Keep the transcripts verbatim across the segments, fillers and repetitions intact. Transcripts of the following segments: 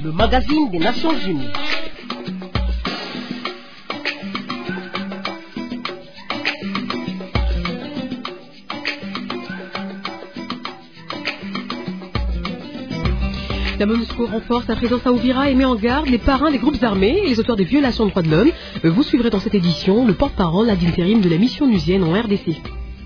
le magazine des Nations Unies. La MONUSCO renforce sa présence à Uvira et met en garde les parrains des groupes armés et les auteurs des violations de droits de l'homme. Vous suivrez dans cette édition le porte-parole ad intérim de la mission onusienne en R D C.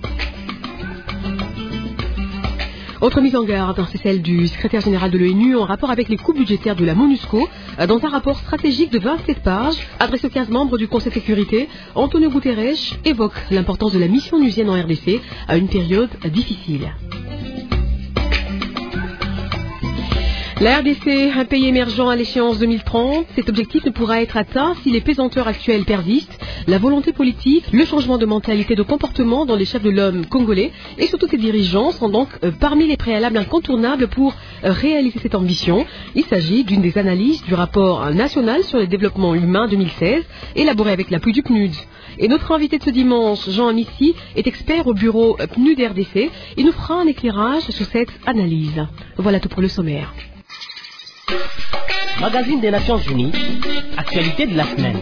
Autre mise en garde, c'est celle du secrétaire général de l'ONU en rapport avec les coupes budgétaires de la MONUSCO. Dans un rapport stratégique de vingt-sept pages, adressé aux quinze membres du Conseil de sécurité, Antonio Guterres évoque l'importance de la mission onusienne en R D C à une période difficile. La R D C, un pays émergent à l'échéance deux mille trente, cet objectif ne pourra être atteint si les pesanteurs actuelles persistent. La volonté politique, le changement de mentalité, de comportement dans les chefs de l'homme congolais et surtout ses dirigeants sont donc euh, parmi les préalables incontournables pour euh, réaliser cette ambition. Il s'agit d'une des analyses du rapport national sur le développement humain deux mille seize, élaboré avec l'appui du P N U D. Et notre invité de ce dimanche, Jean Amissi, est expert au bureau P N U D R D C. Il nous fera un éclairage sur cette analyse. Voilà tout pour le sommaire. Magazine des Nations Unies, actualité de la semaine.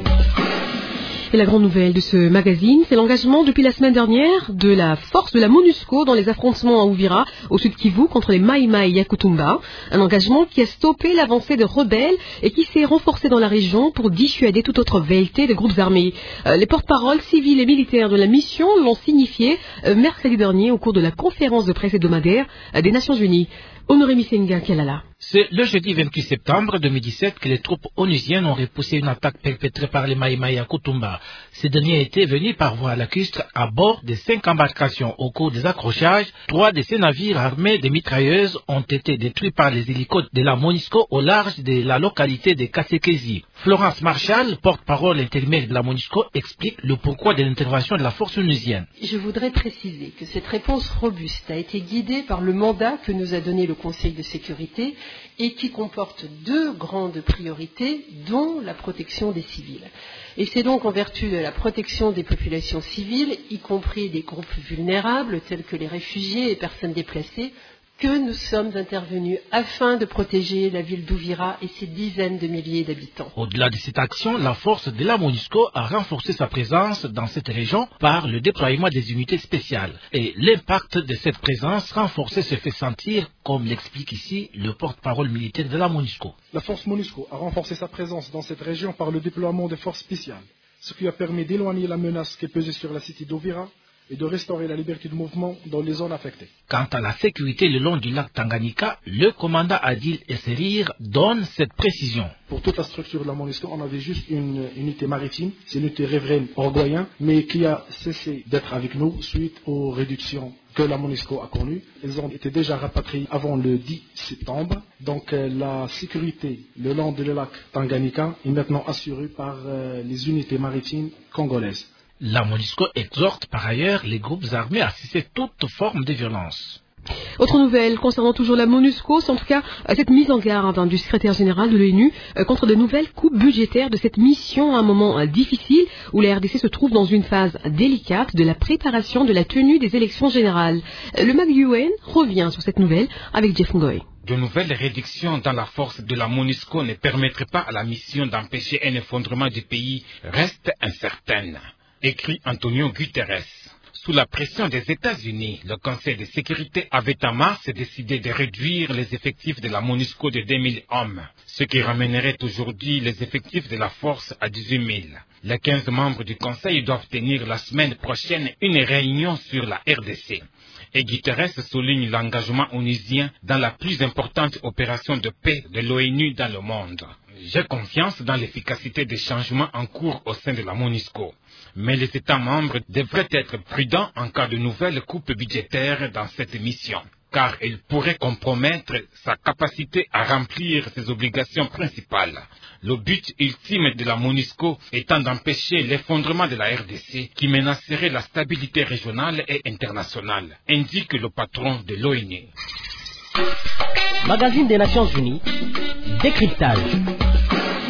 Et la grande nouvelle de ce magazine, c'est l'engagement depuis la semaine dernière de la force de la MONUSCO dans les affrontements à Uvira, au sud Kivu, contre les Mai Mai Yakutumba. Un engagement qui a stoppé l'avancée de rebelles et qui s'est renforcé dans la région pour dissuader toute autre velléité de groupes armés. Euh, les porte-paroles civils et militaires de la mission l'ont signifié euh, mercredi dernier au cours de la conférence de presse hebdomadaire euh, des Nations Unies. Honoré Misenga Kialala. C'est le jeudi vingt-huit septembre deux mille dix-sept que les troupes onusiennes ont repoussé une attaque perpétrée par les Mai Mai Yakutumba. Ces derniers étaient venus par voie lacustre à bord de cinq embarcations. Au cours des accrochages, trois de ces navires armés de mitrailleuses ont été détruits par les hélicoptères de la MONUSCO au large de la localité de Kasekezi. Florence Marshall, porte-parole intérimaire de la MONUSCO, explique le pourquoi de l'intervention de la force onusienne. Je voudrais préciser que cette réponse robuste a été guidée par le mandat que nous a donné le Conseil de sécurité et qui comporte deux grandes priorités, dont la protection des civils. Et c'est donc en vertu de la protection des populations civiles, y compris des groupes vulnérables tels que les réfugiés et personnes déplacées, que nous sommes intervenus afin de protéger la ville d'Uvira et ses dizaines de milliers d'habitants. Au-delà de cette action, la force de la MONUSCO a renforcé sa présence dans cette région par le déploiement des unités spéciales. Et l'impact de cette présence renforcée se fait sentir, comme l'explique ici le porte-parole militaire de la MONUSCO. La force MONUSCO a renforcé sa présence dans cette région par le déploiement de forces spéciales, ce qui a permis d'éloigner la menace qui pesait sur la cité d'Uvira et de restaurer la liberté de mouvement dans les zones affectées. Quant à la sécurité le long du lac Tanganyika, le commandant Adil Esserir donne cette précision. Pour toute la structure de la MONUSCO, on avait juste une unité maritime, c'est l'unité riveraine Orgoyen, mais qui a cessé d'être avec nous suite aux réductions que la MONUSCO a connues. Elles ont été déjà rapatriées avant le dix septembre. Donc euh, la sécurité le long du lac Tanganyika est maintenant assurée par euh, les unités maritimes congolaises. La MONUSCO exhorte par ailleurs les groupes armés à cesser toute forme de violence. Autre nouvelle concernant toujours la MONUSCO, c'est en tout cas cette mise en garde hein, du secrétaire général de l'ONU euh, contre de nouvelles coupes budgétaires de cette mission à un moment euh, difficile où la R D C se trouve dans une phase délicate de la préparation de la tenue des élections générales. Euh, le M A G U N revient sur cette nouvelle avec Jeff Ngoy. De nouvelles réductions dans la force de la MONUSCO ne permettraient pas à la mission d'empêcher un effondrement du pays, reste incertaine, écrit Antonio Guterres. Sous la pression des États-Unis, le Conseil de sécurité avait en mars décidé de réduire les effectifs de la MONUSCO de deux mille hommes, ce qui ramènerait aujourd'hui les effectifs de la force à dix-huit mille. Les quinze membres du Conseil doivent tenir la semaine prochaine une réunion sur la R D C. Et Guterres souligne l'engagement onusien dans la plus importante opération de paix de l'ONU dans le monde. J'ai confiance dans l'efficacité des changements en cours au sein de la MONUSCO. Mais les États membres devraient être prudents en cas de nouvelles coupes budgétaires dans cette mission, car elles pourraient compromettre sa capacité à remplir ses obligations principales. Le but ultime de la MONUSCO étant d'empêcher l'effondrement de la R D C qui menacerait la stabilité régionale et internationale, indique le patron de l'ONU. Magazine des Nations Unies, décryptage.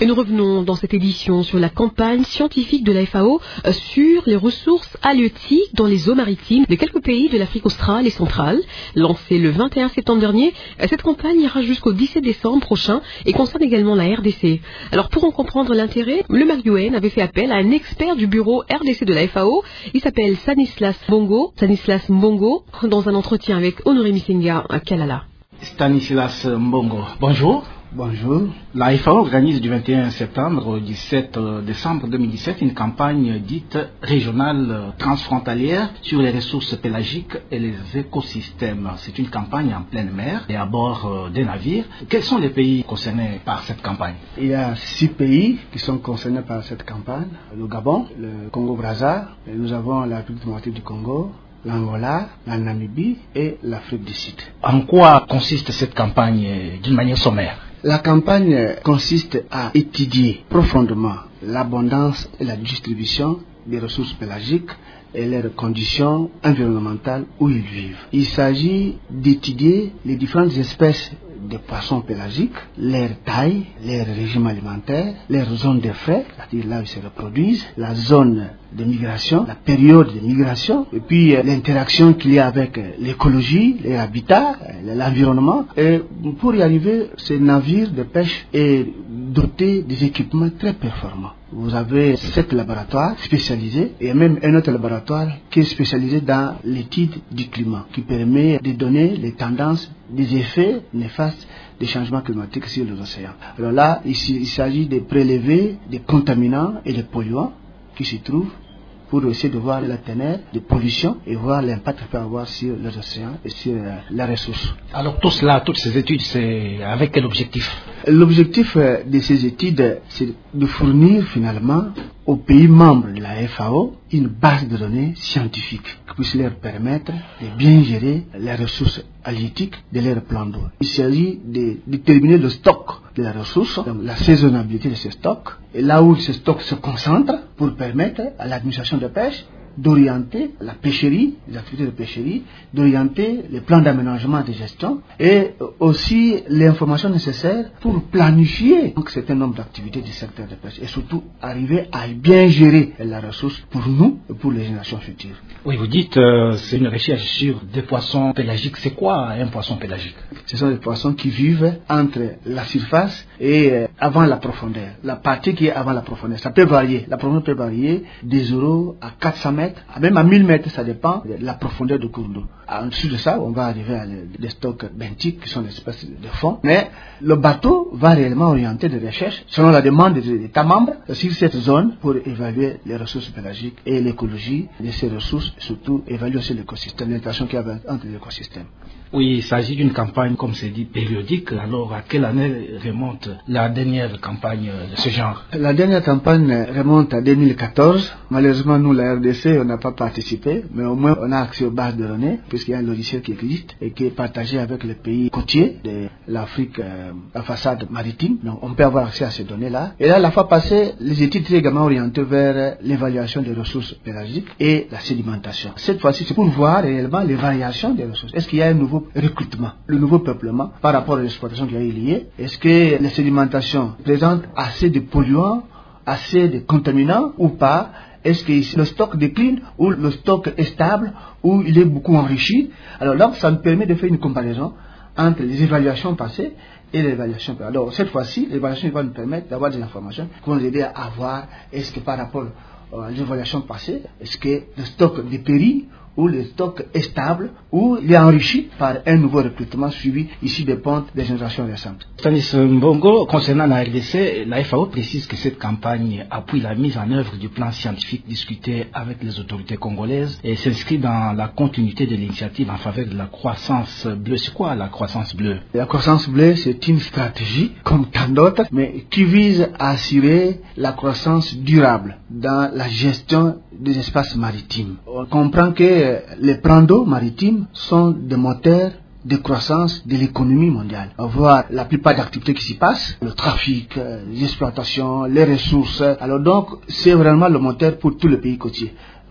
Et nous revenons dans cette édition sur la campagne scientifique de la F A O sur les ressources halieutiques dans les eaux maritimes de quelques pays de l'Afrique australe et centrale. Lancée le vingt et un septembre dernier, cette campagne ira jusqu'au dix-sept décembre prochain et concerne également la R D C. Alors pour en comprendre l'intérêt, le M A C U N avait fait appel à un expert du bureau R D C de la F A O. Il s'appelle Stanislas Mbongo. Stanislas Mbongo, dans un entretien avec Honoré Missenga à Kalala. Stanislas Mbongo, bonjour. Bonjour. La F A O organise du vingt et un septembre au dix-sept décembre deux mille dix-sept une campagne dite régionale transfrontalière sur les ressources pélagiques et les écosystèmes. C'est une campagne en pleine mer et à bord des navires. Quels sont les pays concernés par cette campagne? Il y a six pays qui sont concernés par cette campagne. Le Gabon, le Congo-Brazza, nous avons la République démocratique du Congo, l'Angola, la Namibie et l'Afrique du Sud. En quoi consiste cette campagne d'une manière sommaire? La campagne consiste à étudier profondément l'abondance et la distribution des ressources pélagiques et leurs conditions environnementales où ils vivent. Il s'agit d'étudier les différentes espèces de poissons pélagiques, leur taille, leur régime alimentaire, leur zone de frais, c'est-à-dire là où ils se reproduisent, la zone de migration, la période de migration, et puis euh, l'interaction qu'il y a avec euh, l'écologie, les habitats, euh, l'environnement. Et pour y arriver, ce navire de pêche est doté des équipements très performants. Vous avez sept laboratoires spécialisés et même un autre laboratoire qui est spécialisé dans l'étude du climat, qui permet de donner les tendances des effets néfastes des changements climatiques sur les océans. Alors là, ici, il s'agit de prélever des contaminants et des polluants qui s'y trouvent pour essayer de voir la teneur de pollution et voir l'impact que peut avoir sur les océans et sur euh, la ressource. Alors tout cela, toutes ces études, c'est avec quel objectif? L'objectif euh, de ces études, c'est de fournir finalement aux pays membres de la F A O une base de données scientifique qui puisse leur permettre de bien gérer les ressources halieutiques de leur plan d'eau. Il s'agit de déterminer le stock de la ressource, donc la saisonnabilité de ce stock, et là où ce stock se concentre pour permettre à l'administration de pêche d'orienter la pêcherie, les activités de pêcherie, d'orienter les plans d'aménagement et de gestion et aussi l'information nécessaire pour planifier un certain nombre d'activités du secteur de pêche et surtout arriver à bien gérer la ressource pour nous et pour les générations futures. Oui, vous dites euh, c'est une recherche sur des poissons pélagiques. C'est quoi un poisson pélagique? Ce sont des poissons qui vivent entre la surface et euh, avant la profondeur. La partie qui est avant la profondeur, ça peut varier. La profondeur peut varier des zéro à quatre cents mètres, même à mille mètres, ça dépend de la profondeur du cours d'eau. En dessous de ça, on va arriver à des stocks benthiques qui sont des espèces de fond. Mais le bateau va réellement orienter des recherches selon la demande des États membres sur cette zone pour évaluer les ressources pélagiques et l'écologie de ces ressources, surtout évaluer aussi l'écosystème, l'interaction qu'il y a entre les écosystèmes. Oui, il s'agit d'une campagne, comme c'est dit, périodique. Alors, à quelle année remonte la dernière campagne de ce genre? La dernière campagne remonte à deux mille quatorze. Malheureusement, nous, la R D C, on n'a pas participé, mais au moins, on a accès aux bases de données, puisqu'il y a un logiciel qui existe et qui est partagé avec les pays côtiers de l'Afrique, euh, la façade maritime. Donc, on peut avoir accès à ces données-là. Et là, la fois passée, les études étaient également orientées vers l'évaluation des ressources pélagiques et la sédimentation. Cette fois-ci, c'est pour voir réellement les variations des ressources. Est-ce qu'il y a un nouveau recrutement, le nouveau peuplement par rapport à l'exploitation qui a eu lieu? Est-ce que la sédimentation présente assez de polluants, assez de contaminants ou pas? Est-ce que le stock décline ou le stock est stable ou il est beaucoup enrichi? Alors là, ça nous permet de faire une comparaison entre les évaluations passées et l'évaluation. Alors cette fois-ci, l'évaluation va nous permettre d'avoir des informations qui vont nous aider à voir est-ce que par rapport à l'évaluation passée, est-ce que le stock dépérit où le stock est stable, où il est enrichi par un nouveau recrutement suivi ici des pontes des générations récentes. Stanis Mbongo, concernant la R D C, la F A O précise que cette campagne appuie la mise en œuvre du plan scientifique discuté avec les autorités congolaises et s'inscrit dans la continuité de l'initiative en faveur de la croissance bleue. C'est quoi la croissance bleue? La croissance bleue, c'est une stratégie, comme tant d'autres, mais qui vise à assurer la croissance durable dans la gestion des espaces maritimes. On comprend que les plans d'eau maritimes sont des moteurs de croissance de l'économie mondiale. On voit la plupart des activités qui s'y passent, le trafic, les exploitations, les ressources. Alors donc, c'est vraiment le moteur pour tous les pays côtiers.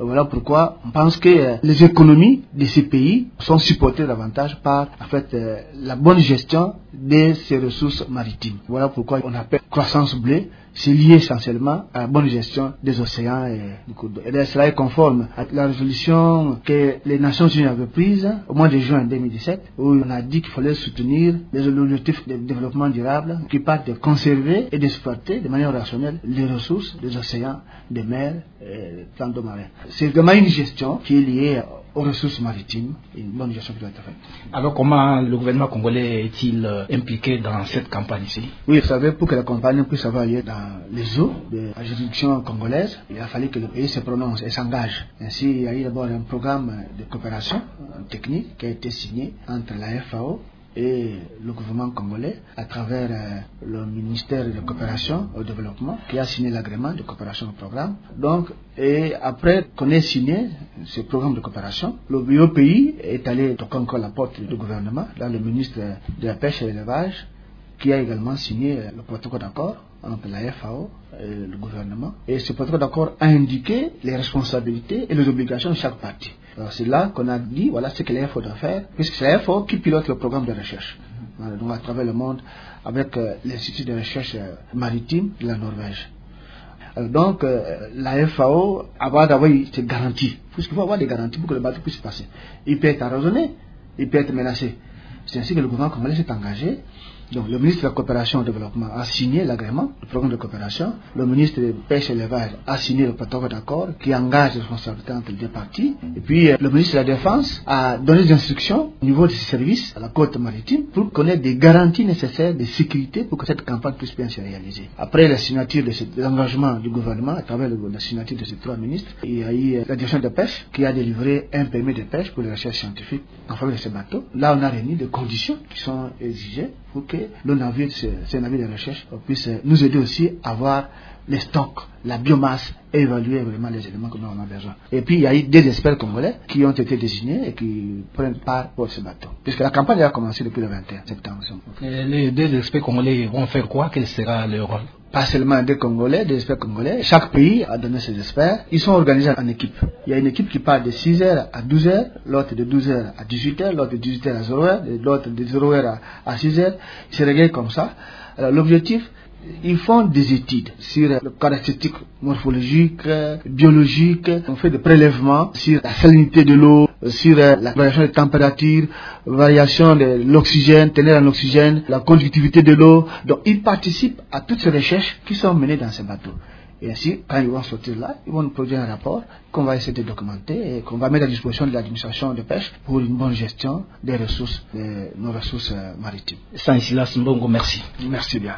Voilà pourquoi on pense que euh, les économies de ces pays sont supportées davantage par en fait euh, la bonne gestion de ces ressources maritimes. Voilà pourquoi on appelle croissance bleue. C'est lié essentiellement à la bonne gestion des océans et du cours d'eau. Et cela est conforme à la résolution que les Nations Unies avaient prise au mois de juin deux mille dix-sept, où on a dit qu'il fallait soutenir les objectifs de développement durable qui partent de conserver et d'exploiter de manière rationnelle les ressources des océans, des mers et des plans d'eau marins. C'est vraiment une gestion qui est liée aux ressources maritimes, une bonne gestion qui doit être faite. Alors comment le gouvernement congolais est-il euh, impliqué dans cette campagne ici? Oui, vous savez, pour que la campagne puisse avoir lieu dans les eaux de la juridiction congolaise, il a fallu que le pays se prononce et s'engage. Ainsi, il y a eu d'abord un programme de coopération technique qui a été signé entre la F A O et le gouvernement congolais à travers euh, le ministère de la coopération au développement qui a signé l'agrément de coopération au programme. Donc, et après qu'on ait signé ce programme de coopération, le bureau pays est allé toquer encore la porte du gouvernement, là le ministre de la pêche et de l'élevage qui a également signé le protocole d'accord entre la F A O et le gouvernement. Et ce protocole d'accord a indiqué les responsabilités et les obligations de chaque partie. Alors c'est là qu'on a dit, voilà ce que la F A O doit faire, puisque c'est la F A O qui pilote le programme de recherche. Voilà, donc à travers le monde, avec euh, l'Institut de recherche euh, maritime de la Norvège. Alors donc, euh, la F A O va d'avoir ces garanties, puisqu'il faut avoir des garanties pour que le bateau puisse passer. Il peut être arraisonné, il peut être menacé. C'est ainsi que le gouvernement congolais s'est engagé. Donc, le ministre de la Coopération et du Développement a signé l'agrément du programme de coopération. Le ministre de la Pêche et de l'Élevage a signé le protocole d'accord qui engage les responsabilités entre les deux parties. Et puis, euh, le ministre de la Défense a donné des instructions au niveau de ses services à la côte maritime pour qu'on ait des garanties nécessaires de sécurité pour que cette campagne puisse bien se réaliser. Après la signature de cet engagement du gouvernement, à travers le, la signature de ces trois ministres, il y a eu euh, la direction de pêche qui a délivré un permis de pêche pour les recherches scientifiques en faveur de ces bateaux. Là, on a réuni des conditions qui sont exigées pour que le navire, ces navires de recherche, puisse nous aider aussi à avoir les stocks, la biomasse, et évaluer vraiment les éléments que nous avons besoin. Et puis il y a eu des experts congolais qui ont été désignés et qui prennent part pour ce bateau. Puisque la campagne a commencé depuis le vingt et un septembre. Et les deux experts congolais vont faire quoi? Quel sera leur rôle? Pas seulement des Congolais, des experts congolais. Chaque pays a donné ses experts. Ils sont organisés en équipe. Il y a une équipe qui part de six heures à douze heures, l'autre de douze heures à dix-huit heures, l'autre de dix-huit heures à zéro heure, l'autre de zéro heure à six heures. Ils se regardent comme ça. Alors, l'objectif, ils font des études sur les caractéristiques morphologiques, biologiques. On fait des prélèvements sur la salinité de l'eau, sur la variation de température, variation de l'oxygène, teneur en oxygène, la conductivité de l'eau. Donc, ils participent à toutes ces recherches qui sont menées dans ces bateaux. Et ainsi, quand ils vont sortir là, ils vont nous produire un rapport qu'on va essayer de documenter et qu'on va mettre à disposition de l'administration de pêche pour une bonne gestion des ressources, de nos ressources maritimes. Stanislas Mbongo, merci. Merci bien.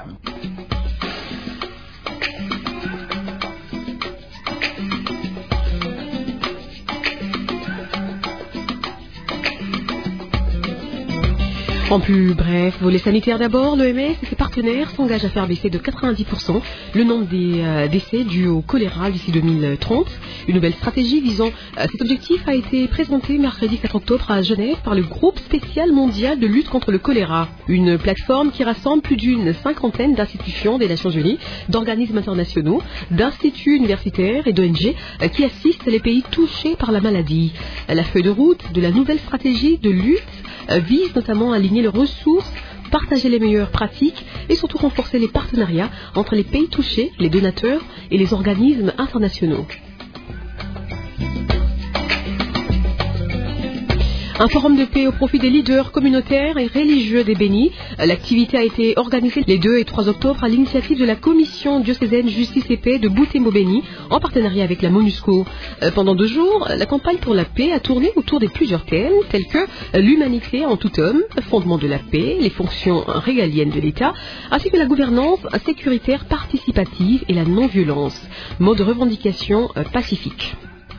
En plus bref, volet sanitaire d'abord, l'O M S et ses partenaires s'engagent à faire baisser de quatre-vingt-dix pour cent le nombre des euh, décès dus au choléra d'ici deux mille trente. Une nouvelle stratégie visant euh, cet objectif a été présentée mercredi quatre octobre à Genève par le groupe spécial mondial de lutte contre le choléra. Une plateforme qui rassemble plus d'une cinquantaine d'institutions des Nations Unies, d'organismes internationaux, d'instituts universitaires et d'O N G euh, qui assistent les pays touchés par la maladie. La feuille de route de la nouvelle stratégie de lutte euh, vise notamment à aligner les ressources, partager les meilleures pratiques et surtout renforcer les partenariats entre les pays touchés, les donateurs et les organismes internationaux. Un forum de paix au profit des leaders communautaires et religieux des Bénis. L'activité a été organisée les deux et trois octobre à l'initiative de la Commission diocésaine Justice et Paix de Butembo-Béni en partenariat avec la MONUSCO. Pendant deux jours, la campagne pour la paix a tourné autour de plusieurs thèmes tels que l'humanité en tout homme, fondement de la paix, les fonctions régaliennes de l'État, ainsi que la gouvernance sécuritaire participative et la non-violence, mode de revendication pacifique.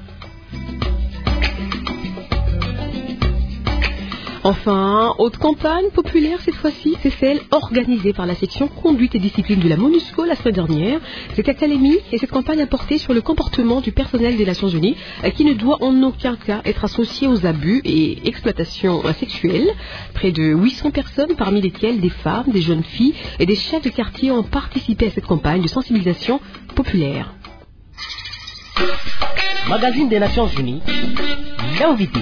Enfin, autre campagne populaire cette fois-ci, c'est celle organisée par la section conduite et discipline de la MONUSCO la semaine dernière. Cette académie et cette campagne a porté sur le comportement du personnel des Nations Unies qui ne doit en aucun cas être associé aux abus et exploitations sexuelles. Près de huit cents personnes, parmi lesquelles des femmes, des jeunes filles et des chefs de quartier ont participé à cette campagne de sensibilisation populaire. Magazine des Nations Unies, l'invité.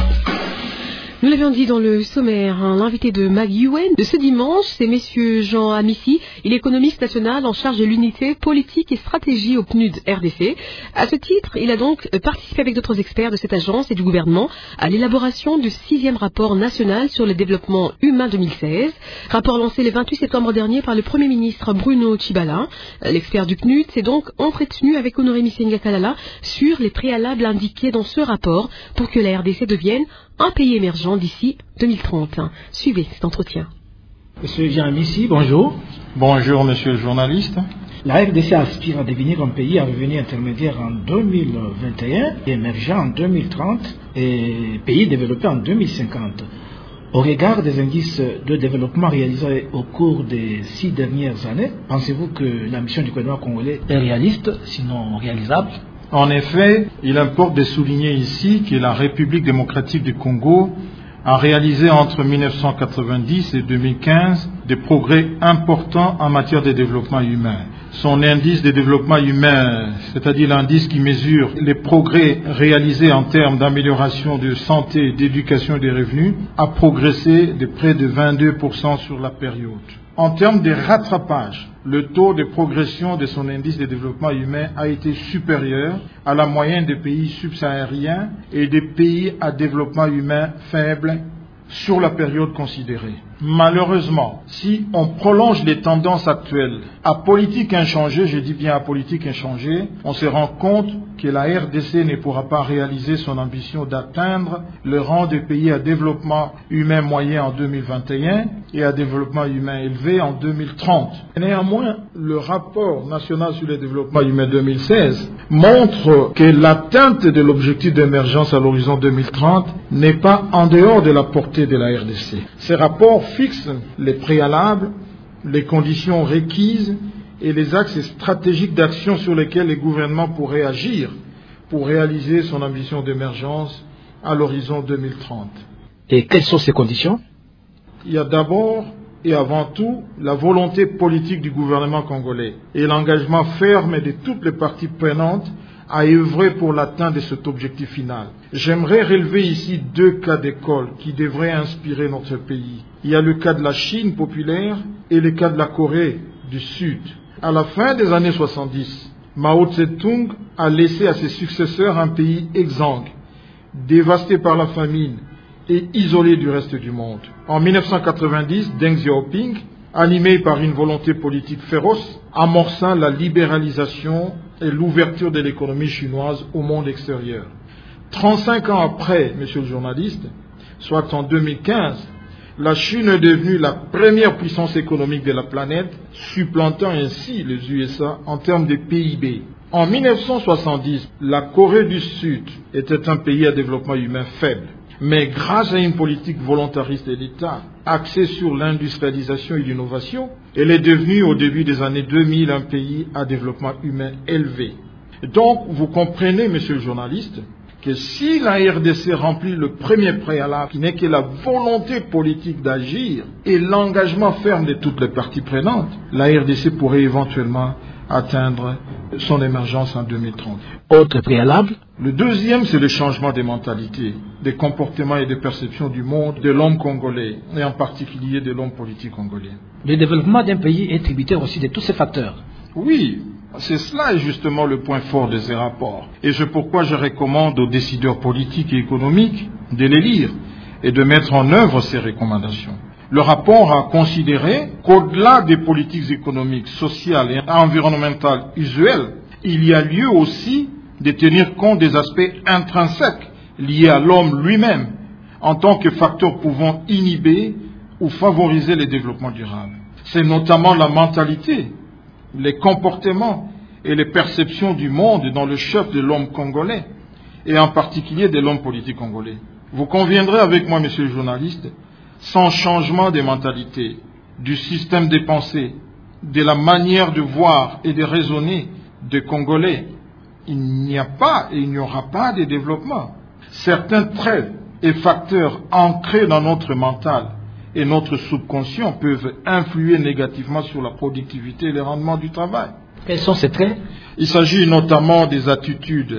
Nous l'avions dit dans le sommaire, hein, l'invité de Mag U N de ce dimanche, c'est messieurs Jean Amissi, il est économiste national en charge de l'unité politique et stratégie au P N U D R D C. À ce titre, il a donc participé avec d'autres experts de cette agence et du gouvernement à l'élaboration du sixième rapport national sur le développement humain deux mille seize. Rapport lancé le vingt-huit septembre dernier par le Premier ministre Bruno Tshibala. L'expert du P N U D s'est donc entretenu avec Honoré Misenga Kalala sur les préalables indiqués dans ce rapport pour que la R D C devienne un pays émergent d'ici deux mille trente. Suivez cet entretien. Monsieur Jean Amissi, bonjour. Bonjour, monsieur le journaliste. La R D C aspire à devenir un pays à revenu intermédiaire en deux mille vingt et un, émergent en deux mille trente et pays développé en deux mille cinquante. Au regard des indices de développement réalisés au cours des six dernières années, pensez-vous que l'ambition du gouvernement congolais est réaliste, sinon réalisable ? En effet, il importe de souligner ici que la République démocratique du Congo a réalisé entre mille neuf cent quatre-vingt-dix et deux mille quinze des progrès importants en matière de développement humain. Son indice de développement humain, c'est-à-dire l'indice qui mesure les progrès réalisés en termes d'amélioration de santé, d'éducation et de revenus, a progressé de près de vingt-deux pour cent sur la période. En termes de rattrapage, le taux de progression de son indice de développement humain a été supérieur à la moyenne des pays subsahariens et des pays à développement humain faible sur la période considérée. Malheureusement, si on prolonge les tendances actuelles à politique inchangée, je dis bien à politique inchangée, on se rend compte que la R D C ne pourra pas réaliser son ambition d'atteindre le rang des pays à développement humain moyen en deux mille vingt et un et à développement humain élevé en deux mille trente. Néanmoins, le rapport national sur le développement humain deux mille seize montre que l'atteinte de l'objectif d'émergence à l'horizon deux mille trente n'est pas en dehors de la portée de la R D C. Ce rapport fixe les préalables, les conditions requises et les axes stratégiques d'action sur lesquels les gouvernements pourraient agir pour réaliser son ambition d'émergence à l'horizon deux mille trente. Et quelles sont ces conditions ? Il y a d'abord et avant tout la volonté politique du gouvernement congolais et l'engagement ferme de toutes les parties prenantes à œuvrer pour l'atteinte de cet objectif final. J'aimerais relever ici deux cas d'école qui devraient inspirer notre pays. Il y a le cas de la Chine populaire et le cas de la Corée du Sud. À la fin des années soixante-dix, Mao Tse-tung a laissé à ses successeurs un pays exsangue, dévasté par la famine et isolé du reste du monde. En mille neuf cent quatre-vingt-dix, Deng Xiaoping, animé par une volonté politique féroce, amorça la libéralisation et l'ouverture de l'économie chinoise au monde extérieur. trente-cinq ans après, monsieur le journaliste, soit en deux mille quinze, la Chine est devenue la première puissance économique de la planète, supplantant ainsi les U S A en termes de P I B. En mille neuf cent soixante-dix, la Corée du Sud était un pays à développement humain faible. Mais grâce à une politique volontariste de l'État axée sur l'industrialisation et l'innovation, elle est devenue au début des années deux mille un pays à développement humain élevé. Donc, vous comprenez, monsieur le journaliste, que si la R D C remplit le premier préalable, qui n'est que la volonté politique d'agir et l'engagement ferme de toutes les parties prenantes, la R D C pourrait éventuellement atteindre son émergence en deux mille trente. Autre préalable ? Le deuxième, c'est le changement des mentalités, des comportements et des perceptions du monde de l'homme congolais, et en particulier de l'homme politique congolais. Le développement d'un pays est tributaire aussi de tous ces facteurs. Oui, c'est cela est justement le point fort de ces rapports. Et c'est pourquoi je recommande aux décideurs politiques et économiques de les lire et de mettre en œuvre ces recommandations. Le rapport a considéré qu'au-delà des politiques économiques, sociales et environnementales usuelles, il y a lieu aussi de tenir compte des aspects intrinsèques liés à l'homme lui-même, en tant que facteur pouvant inhiber ou favoriser le développement durable. C'est notamment la mentalité, les comportements et les perceptions du monde dans le chef de l'homme congolais, et en particulier de l'homme politique congolais. Vous conviendrez avec moi, monsieur le journaliste, sans changement des mentalités, du système de pensée, de la manière de voir et de raisonner des Congolais, il n'y a pas et il n'y aura pas de développement. Certains traits et facteurs ancrés dans notre mental et notre subconscient peuvent influer négativement sur la productivité et le rendement du travail. Quels sont ces traits ? Il s'agit notamment des attitudes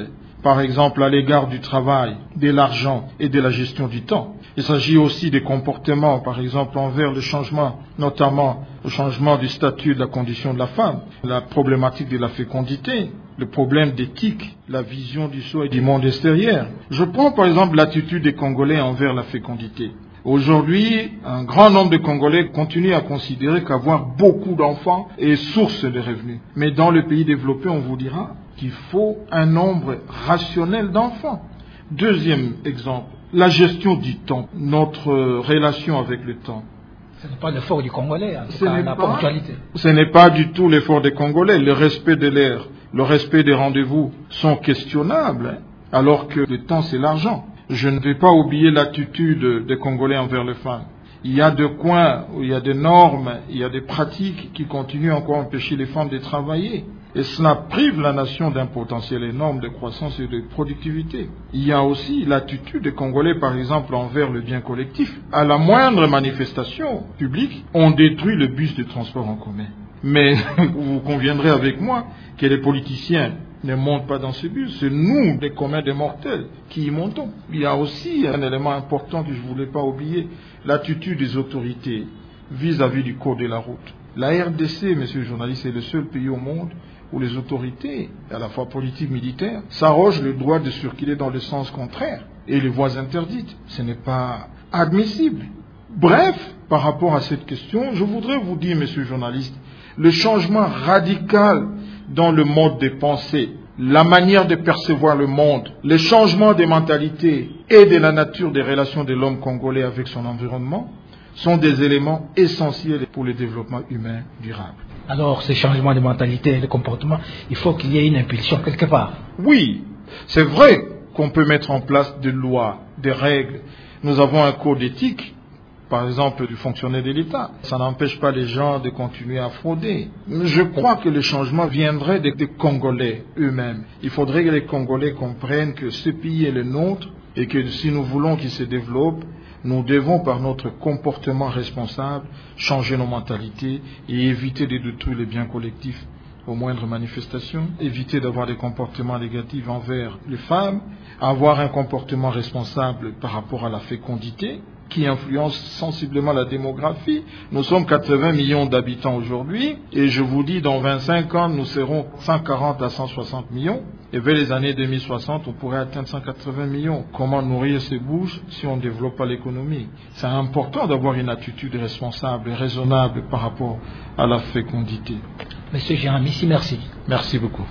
par exemple à l'égard du travail, de l'argent et de la gestion du temps. Il s'agit aussi des comportements, par exemple envers le changement, notamment le changement du statut de la condition de la femme, la problématique de la fécondité, le problème d'éthique, la vision du soi et du monde extérieur. Je prends par exemple l'attitude des Congolais envers la fécondité. Aujourd'hui, un grand nombre de Congolais continuent à considérer qu'avoir beaucoup d'enfants est source de revenus. Mais dans le pays développé, on vous dira qu'il faut un nombre rationnel d'enfants. Deuxième exemple, la gestion du temps, notre relation avec le temps. Ce n'est pas l'effort du Congolais, en tout Ce cas, n'est la pas- ponctualité. Ce n'est pas du tout l'effort des Congolais. Le respect de l'heure, le respect des rendez-vous sont questionnables, hein, alors que le temps, c'est l'argent. Je ne vais pas oublier l'attitude des Congolais envers les femmes. Il y a des coins où il y a des normes, il y a des pratiques qui continuent encore à empêcher les femmes de travailler. Et cela prive la nation d'un potentiel énorme de croissance et de productivité. Il y a aussi l'attitude des Congolais, par exemple, envers le bien collectif. À la moindre manifestation publique, on détruit le bus de transport en commun. Mais vous conviendrez avec moi que les politiciens ne montent pas dans ce bus. C'est nous, les communs des mortels, qui y montons. Il y a aussi un élément important que je ne voulais pas oublier, l'attitude des autorités vis-à-vis du code de la route. La R D C, monsieur le journaliste, est le seul pays au monde où les autorités, à la fois politiques, militaires, s'arrogent le droit de circuler dans le sens contraire et les voies interdites. Ce n'est pas admissible. Bref, par rapport à cette question, je voudrais vous dire, monsieur le journaliste, le changement radical dans le mode de pensée, la manière de percevoir le monde, le changement des mentalités et de la nature des relations de l'homme congolais avec son environnement sont des éléments essentiels pour le développement humain durable. Alors, ces changements de mentalité et de comportement, il faut qu'il y ait une impulsion quelque part. Oui, c'est vrai qu'on peut mettre en place des lois, des règles. Nous avons un code éthique, par exemple, du fonctionnaire de l'État. Ça n'empêche pas les gens de continuer à frauder. Je crois que le changement viendrait des, des Congolais eux-mêmes. Il faudrait que les Congolais comprennent que ce pays est le nôtre et que si nous voulons qu'il se développe, nous devons, par notre comportement responsable, changer nos mentalités et éviter de détruire les biens collectifs aux moindres manifestations, éviter d'avoir des comportements négatifs envers les femmes, avoir un comportement responsable par rapport à la fécondité, qui influence sensiblement la démographie. Nous sommes quatre-vingts millions d'habitants aujourd'hui, et je vous dis, dans vingt-cinq ans, nous serons cent quarante à cent soixante millions, et vers les années deux mille soixante, on pourrait atteindre cent quatre-vingts millions. Comment nourrir ces bouches si on ne développe pas l'économie? C'est important d'avoir une attitude responsable et raisonnable par rapport à la fécondité. Monsieur Jérémy, ici, merci. Merci beaucoup.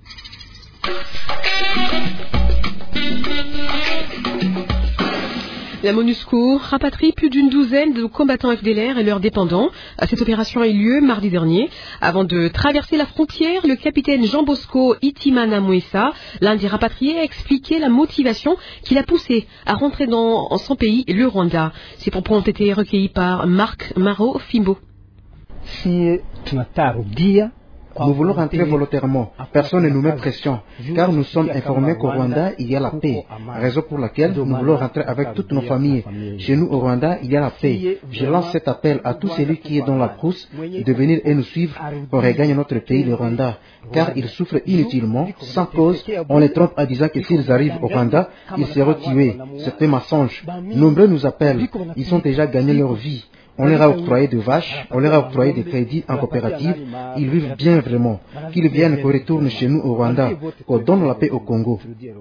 La MONUSCO rapatrie plus d'une douzaine de combattants F D L R et leurs dépendants. Cette opération a eu lieu mardi dernier. Avant de traverser la frontière, le capitaine Jean Bosco Itimana Mouessa, l'un des rapatriés, a expliqué la motivation qui l'a poussé à rentrer dans son pays, le Rwanda. Ces propos ont été recueillis par Marc Maro Fimbo. Si nous voulons rentrer volontairement. Personne ne nous met pression, car nous sommes informés qu'au Rwanda, il y a la paix. Raison pour laquelle nous voulons rentrer avec toutes nos familles. Chez nous, au Rwanda, il y a la paix. Je lance cet appel à tout celui qui est dans la brousse de venir et nous suivre pour regagner notre pays, le Rwanda. Car ils souffrent inutilement, sans cause. On les trompe en disant que s'ils arrivent au Rwanda, ils seront tués. C'est un mensonge. Nombreux nous appellent. Ils ont déjà gagné leur vie. On leur a octroyé des vaches, on leur a octroyé des crédits en coopérative. Ils vivent bien vraiment. Qu'ils viennent qu'on retourne chez nous au Rwanda, qu'on donne la paix au Congo.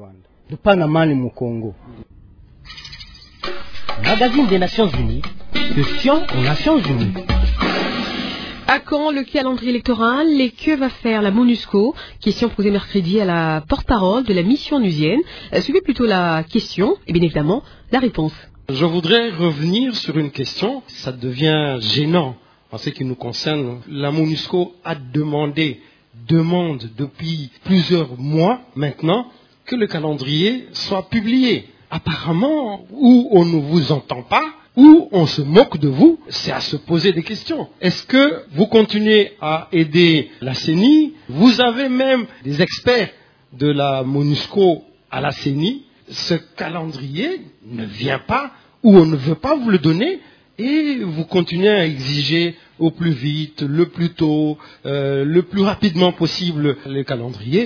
Magazine des Nations Unies, question aux Nations Unies. À quand le calendrier électoral et que va faire la MONUSCO? Question posée mercredi à la porte-parole de la mission onusienne. Suivez plutôt la question et bien évidemment la réponse. Je voudrais revenir sur une question. Ça devient gênant en ce qui nous concerne. La MONUSCO a demandé, demande depuis plusieurs mois maintenant, que le calendrier soit publié. Apparemment, ou on ne vous entend pas, ou on se moque de vous, c'est à se poser des questions. Est-ce que vous continuez à aider la C E N I? Vous avez même des experts de la MONUSCO à la C E N I. Ce calendrier ne vient pas ou on ne veut pas vous le donner et vous continuez à exiger au plus vite, le plus tôt, euh, le plus rapidement possible le calendrier.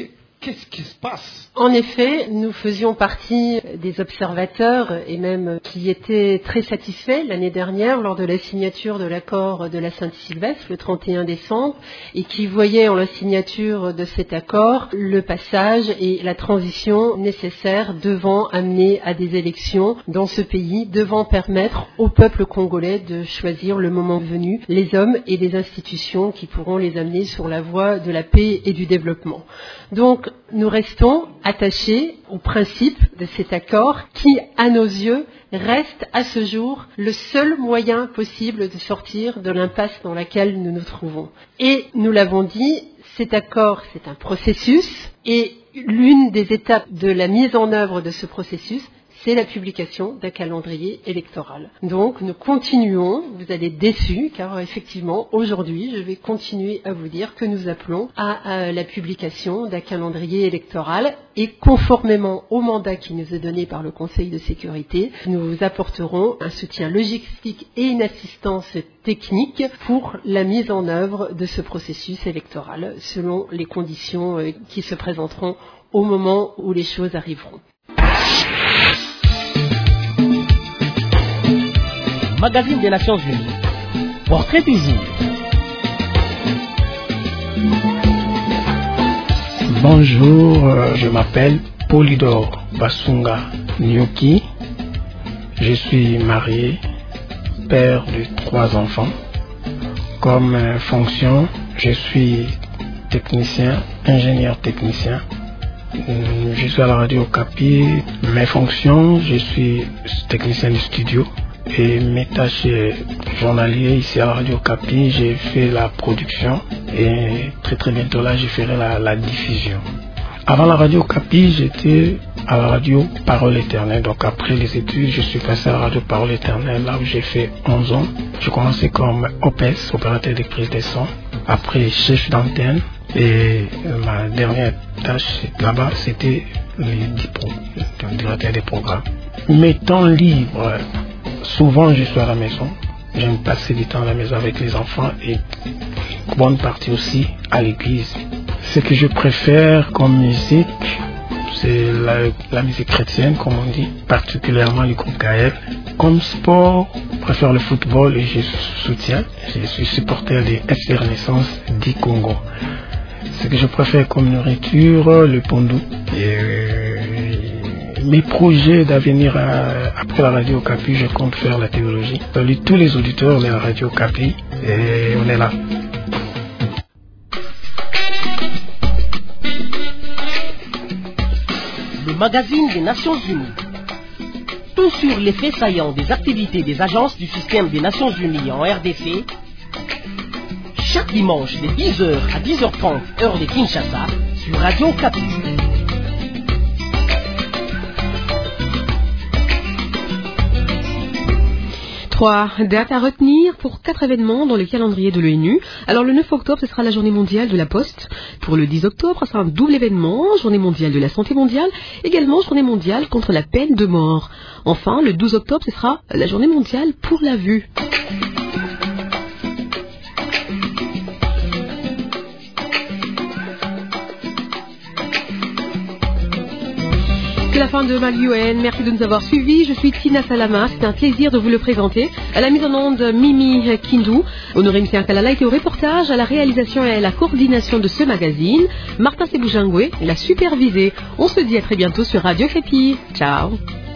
qu'est-ce qui se passe? En effet, nous faisions partie des observateurs et même qui étaient très satisfaits l'année dernière lors de la signature de l'accord de la Saint-Sylvestre le trente et un décembre et qui voyaient en la signature de cet accord le passage et la transition nécessaire devant amener à des élections dans ce pays, devant permettre au peuple congolais de choisir le moment venu les hommes et les institutions qui pourront les amener sur la voie de la paix et du développement. Donc, nous restons attachés au principe de cet accord qui, à nos yeux, reste à ce jour le seul moyen possible de sortir de l'impasse dans laquelle nous nous trouvons. Et nous l'avons dit, cet accord, c'est un processus et l'une des étapes de la mise en œuvre de ce processus, c'est la publication d'un calendrier électoral. Donc, nous continuons, vous allez être déçus, car effectivement, aujourd'hui, je vais continuer à vous dire que nous appelons à, à la publication d'un calendrier électoral et conformément au mandat qui nous est donné par le Conseil de sécurité, nous vous apporterons un soutien logistique et une assistance technique pour la mise en œuvre de ce processus électoral, selon les conditions qui se présenteront au moment où les choses arriveront. Magazine des Nations Unies. Portrait du jour. Bonjour, je m'appelle Polydore Basunga Nyoki. Je suis marié, père de trois enfants. Comme fonction, je suis technicien, ingénieur technicien. Je suis à la radio Okapi. Mes fonctions, je suis technicien de studio. Et mes tâches journalières ici à la radio Okapi, j'ai fait la production et très très bientôt là, je ferai la, la diffusion. Avant la radio Okapi, j'étais à la radio Parole Éternelle. Donc après les études, je suis passé à la radio Parole Éternelle, là où j'ai fait onze ans. J'ai commencé comme O P S, opérateur de prise de son. Après, chef d'antenne. Et ma dernière tâche là-bas, c'était le directeur des programmes. Mes temps libres, souvent je suis à la maison. J'aime passer du temps à la maison avec les enfants et une bonne partie aussi à l'église. Ce que je préfère comme musique, c'est la, la musique chrétienne, comme on dit, particulièrement le groupe Gaël. Comme sport, je préfère le football et je soutiens. Je suis supporter des F C Renaissance du Congo. Ce que je préfère comme nourriture, le pondou. Et euh, mes projets d'avenir après la radio Okapi, je compte faire la théologie. Salut tous les auditeurs de la radio Okapi et on est là. Le magazine des Nations Unies. Tout sur les faits saillants des activités des agences du système des Nations Unies en R D C. Chaque dimanche de dix heures à dix heures trente, heure de Kinshasa, sur Radio Okapi. Trois dates à retenir pour quatre événements dans le calendrier de l'ONU. Alors le neuf octobre, ce sera la journée mondiale de la poste. Pour le dix octobre, ce sera un double événement, journée mondiale de la santé mondiale, également journée mondiale contre la peine de mort. Enfin, le douze octobre, ce sera la journée mondiale pour la vue. C'est la fin de Mag U N. Merci de nous avoir suivis. Je suis Tina Salama. C'est un plaisir de vous le présenter. À la mise en onde, Mimi Kindou. Honoré Moussa Kalala était au reportage, à la réalisation et à la coordination de ce magazine. Martin Seboujangwe l'a supervisé. On se dit à très bientôt sur Radio Okapi. Ciao.